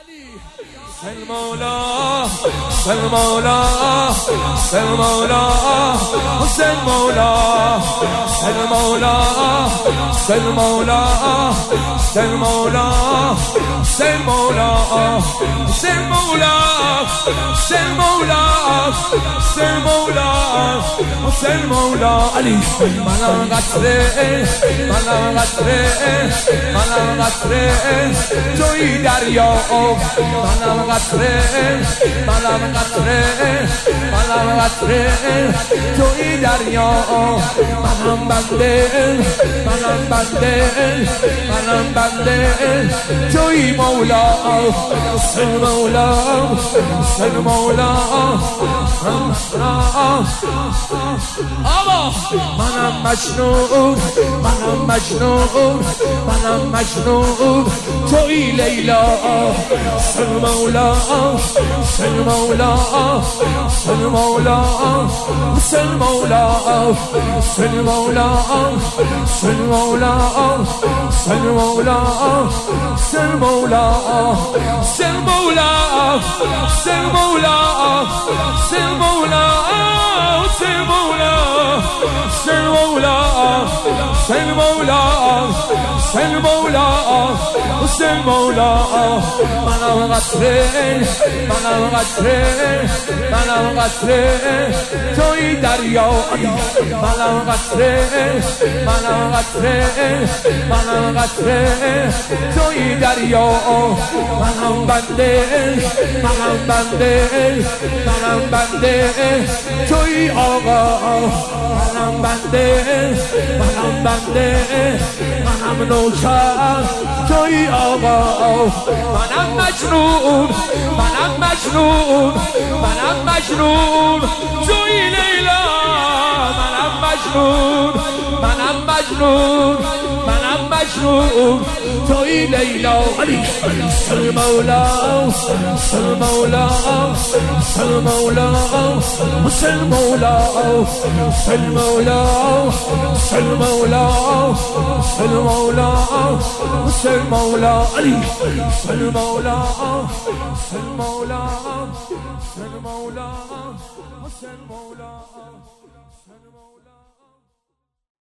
المولا المولا المولا المولا المولا المولا المولا المولا المولا المولا المولا المولا علي مالا قطره توی دریا منم قطره توی دریا منم بنده توی مولا مولا مولا آبا منم مجنون توی لیلا مولا مولا مولا مولا مولا مولا مولا مولا مولا مولا مولا المولا منم قطره توی دریا منم قطره توی دریا منم بنده توی آقا منم بنده منم نوکر توی آقا منم مجنون توی لیلا منم مجنون توی لیلا علی المولا المولا المولا المولا المولا المولا المولا المولا علي المولا المولا المولا المولا